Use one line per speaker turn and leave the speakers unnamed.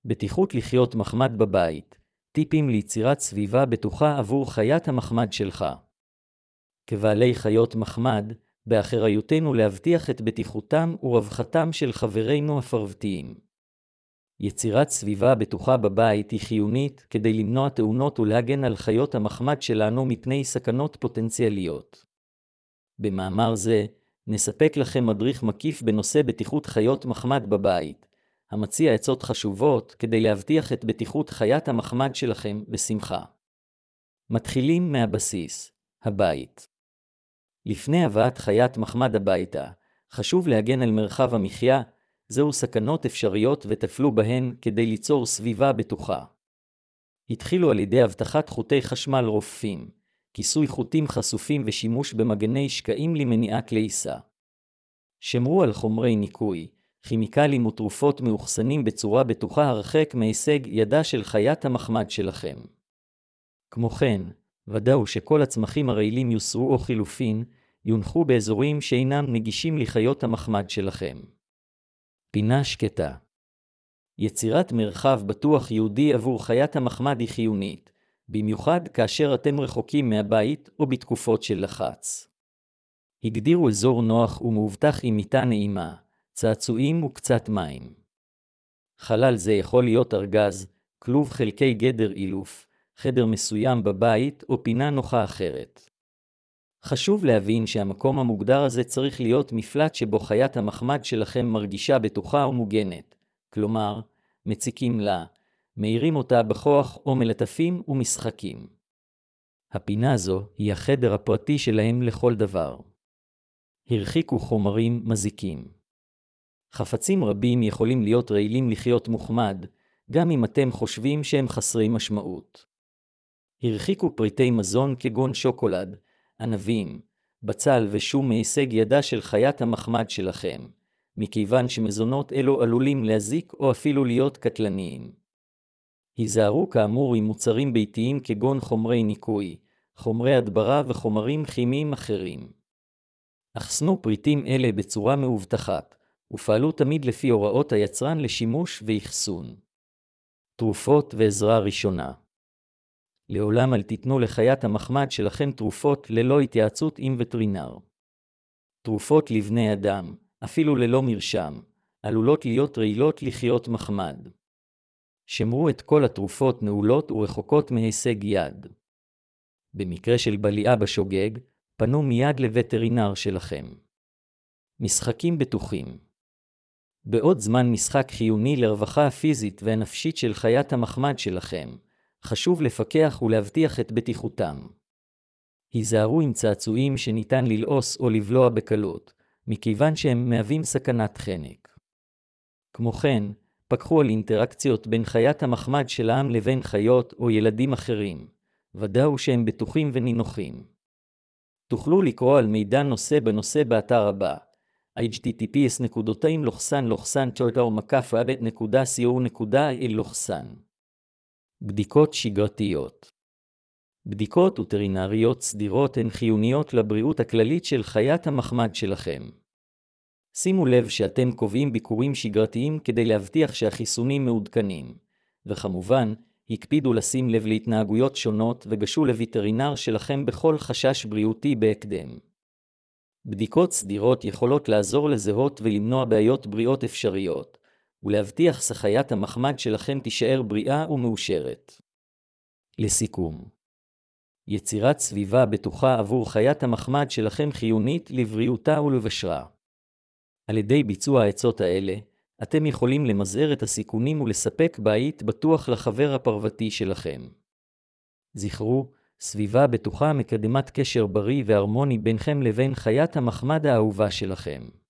בטיחות לחיות מחמד בבית, טיפים ליצירת סביבה בטוחה עבור חיית המחמד שלך. כבעלי חיות מחמד, באחריותנו להבטיח את בטיחותם ורווחתם של חברינו הפרוותיים. יצירת סביבה בטוחה בבית היא חיונית כדי למנוע תאונות ולהגן על חיות המחמד שלנו מפני סכנות פוטנציאליות. במאמר זה, נספק לכם מדריך מקיף בנושא בטיחות חיות מחמד בבית, המציע עצות חשובות כדי להבטיח את בטיחות חיית המחמד שלכם בשמחה. מתחילים מהבסיס, הבית. לפני הבאת חיית מחמד הביתה, חשוב להגן על מרחב המחיה, זהו סכנות אפשריות וטפלו בהן כדי ליצור סביבה בטוחה. התחילו על ידי הבטחת חוטי חשמל רופפים, כיסוי חוטים חשופים ושימוש במגני שקעים למניעת לעיסה. שמרו על חומרי ניקוי, כימיקלים ותרופות מאוחסנים בצורה בטוחה הרחק מהישג ידה של חיית המחמד שלכם. כמו כן, ודאו שכל הצמחים הרעילים יוסרו או חילופין, יונחו באזורים שאינם נגישים לחיות המחמד שלכם. פינה שקטה. יצירת מרחב בטוח יהודי עבור חיית המחמד היא חיונית, במיוחד כאשר אתם רחוקים מהבית או בתקופות של לחץ. הגדירו אזור נוח ומאובטח עם מיטה נעימה, צעצועים וקצת מים. חלל זה יכול להיות ארגז, כלוב חלקי גדר אילוף, חדר מסוים בבית או פינה נוחה אחרת. חשוב להבין שהמקום המוגדר הזה צריך להיות מפלט שבו חיית המחמד שלכם מרגישה בטוחה ומוגנת, כלומר, מציקים לה, מאירים אותה בכוח או מלטפים ומשחקים. הפינה זו היא החדר הפרטי שלהם לכל דבר. הרחיקו חומרים מזיקים. חפצים רבים יכולים להיות רעילים לחיות מוחמד, גם אם אתם חושבים שהם חסרי משמעות. הרחיקו פריטי מזון כגון שוקולד, ענבים, בצל ושום מהישג ידה של חיית המחמד שלכם, מכיוון שמזונות אלו עלולים להזיק או אפילו להיות קטלניים. היזהרו כאמור עם מוצרים ביתיים כגון חומרי ניקוי, חומרי הדברה וחומרים כימיים אחרים. אחסנו פריטים אלה בצורה מאובטחת, ופעלו תמיד לפי הוראות היצרן לשימוש ואחסון. תרופות ועזרה ראשונה. לעולם אל תיתנו לחיית המחמד שלכם תרופות ללא התייעצות עם וטרינר. תרופות לבני אדם, אפילו ללא מרשם, עלולות להיות רעילות לחיות מחמד. שמרו את כל התרופות נעולות ורחוקות מהישג יד. במקרה של בליעה בשוגג, פנו מיד לווטרינר שלכם. משחקים בטוחים. בעוד זמן משחק חיוני לרווחה הפיזית והנפשית של חיית המחמד שלכם, חשוב לפקח ולהבטיח את בטיחותם. היזהרו עם צעצועים שניתן ללעוס או לבלוע בקלות, מכיוון שהם מהווים סכנת חנק. כמו כן, פקחו על אינטראקציות בין חיית המחמד שלהם לבין חיות או ילדים אחרים, ודאו שהם בטוחים ונינוחים. תוכלו לקרוא על מידע בנושא באתר הבא, https://total-makaf-rabbit.co.il. בדיקות שגרתיות. בדיקות וטרינריות סדירות הן חיוניות לבריאות הכללית של חיית המחמד שלכם. שימו לב שאתם קובעים ביקורים שגרתיים כדי להבטיח שהחיסונים מעודכנים, וכמובן, הקפידו לשים לב להתנהגויות שונות וגשו לווטרינר שלכם בכל חשש בריאותי בהקדם. בדיקות סדירות יכולות לעזור לזהות ולמנוע בעיות בריאות אפשריות, ולהבטיח שחיית המחמד שלכם תישאר בריאה ומאושרת. לסיכום, יצירת סביבה בטוחה עבור חיית המחמד שלכם חיונית לבריאותה ולבשרה. על ידי ביצוע העצות האלה, אתם יכולים למזער את הסיכונים ולספק בית בטוח לחבר הפרוותי שלכם. זכרו, סביבה בטוחה מקדמת קשר בריא והרמוני ביניכם לבין חיית המחמד האהובה שלכם.